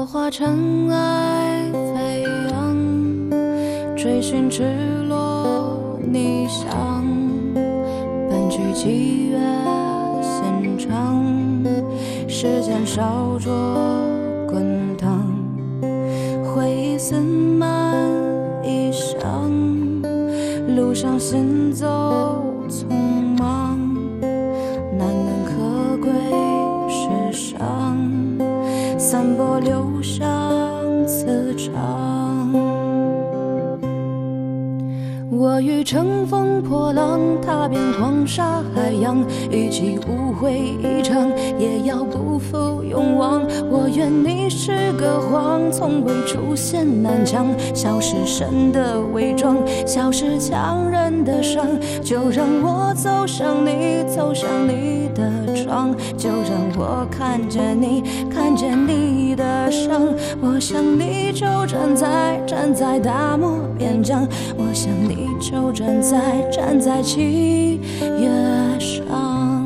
化尘埃飞扬，追寻赤裸逆翔，奔去七月现场，时间烧灼滚烫，回忆撕满衣裳，路上行走匆忙，难能可贵世上，散播留香磁场。我欲乘风破浪，踏遍黄沙海洋，与其误会一场，也要不负勇往。我愿你是个谎，从未出现南墙，笑是神的伪装，笑是强忍的伤。就让我走向你，走向你的窗，就让我看见你，看见你的伤。我想你就站在大漠边疆，我想你就站在七月上。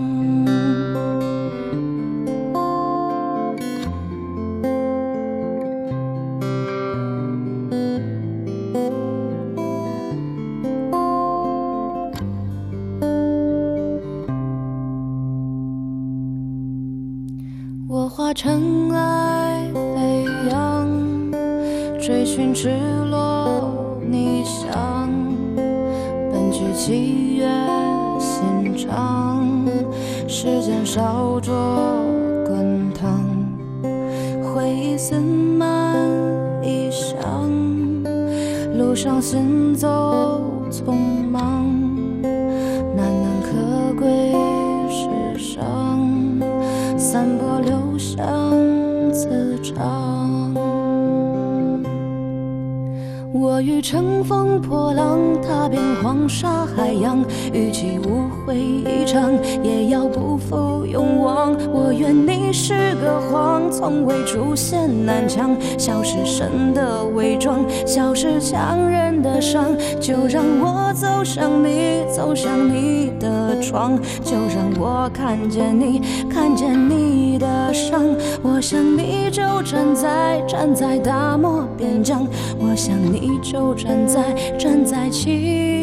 我化尘埃飞扬，追寻赤裸逆翔，奔去七月现场，时间烧灼滚烫，回忆撕满衣裳，路上行走匆忙，难能可贵世上，散播留香磁场。我欲乘风破浪，踏遍黄沙海洋，与其误会一场，也要不负勇往。我愿你是个谎，从未出现南墙，笑是神的伪装，笑是强忍的伤。就让我走向你，走向你的窗，就让我看见你，看见你的伤。我想你就站在大漠边疆，我想你就站在七